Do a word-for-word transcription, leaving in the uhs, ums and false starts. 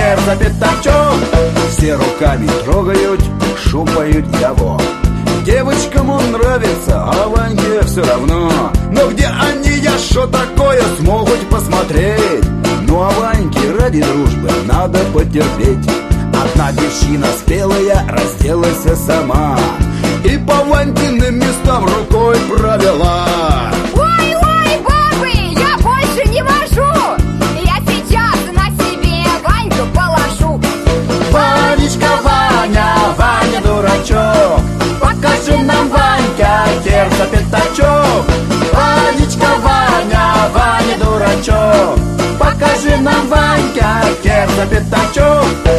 за пятачок. Все руками трогают, шупают его. Девочкам он нравится, а Ваньке все равно. Но где они, я шо такое, смогут посмотреть? Ну а Ваньке ради дружбы надо потерпеть. Одна девчина спелая разделась сама и по Ванькиным местам рукой провела. Ой, ой, бабы, я больше не вожу. Я сейчас на себе Ваньку положу. Ванечка, Ваня, Ваня дурачок, покажи нам, Ванька, хер за пятачок. Ванечка, Ваня, Ваня дурачок, покажи нам, Ванька, хер за пятачок.